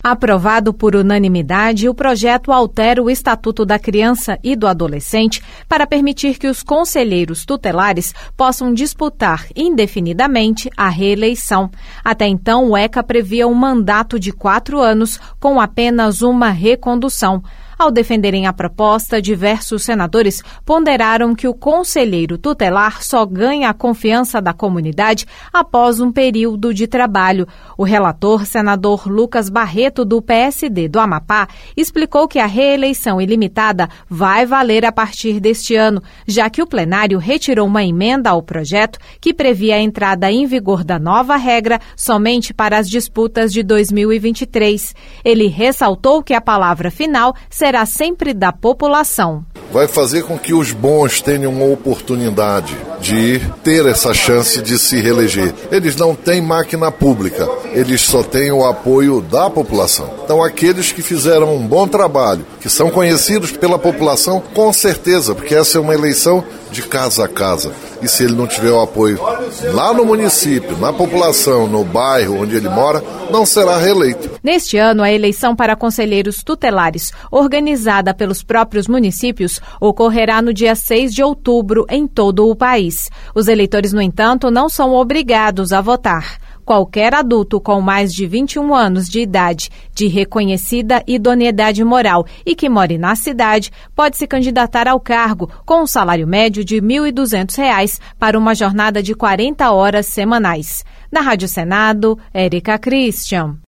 Aprovado por unanimidade, o projeto altera o Estatuto da Criança e do Adolescente para permitir que os conselheiros tutelares possam disputar indefinidamente a reeleição. Até então, o ECA previa um mandato de 4 anos com apenas uma recondução. Ao defenderem a proposta, diversos senadores ponderaram que o conselheiro tutelar só ganha a confiança da comunidade após um período de trabalho. O relator, senador Lucas Barreto, do PSD do Amapá, explicou que a reeleição ilimitada vai valer a partir deste ano, já que o plenário retirou uma emenda ao projeto que previa a entrada em vigor da nova regra somente para as disputas de 2023. Ele ressaltou que a palavra final será sempre da população. Vai fazer com que os bons tenham uma oportunidade de ter essa chance de se reeleger. Eles não têm máquina pública, eles só têm o apoio da população. Então aqueles que fizeram um bom trabalho, que são conhecidos pela população, com certeza, porque essa é uma eleição de casa a casa. E se ele não tiver o apoio lá no município, na população, no bairro onde ele mora, não será reeleito. Neste ano, a eleição para conselheiros tutelares, organizada pelos próprios municípios, ocorrerá no dia 6 de outubro em todo o país. Os eleitores, no entanto, não são obrigados a votar. Qualquer adulto com mais de 21 anos de idade, de reconhecida idoneidade moral e que more na cidade, pode se candidatar ao cargo com um salário médio de R$ 1.200 para uma jornada de 40 horas semanais. Na Rádio Senado, Érica Christian.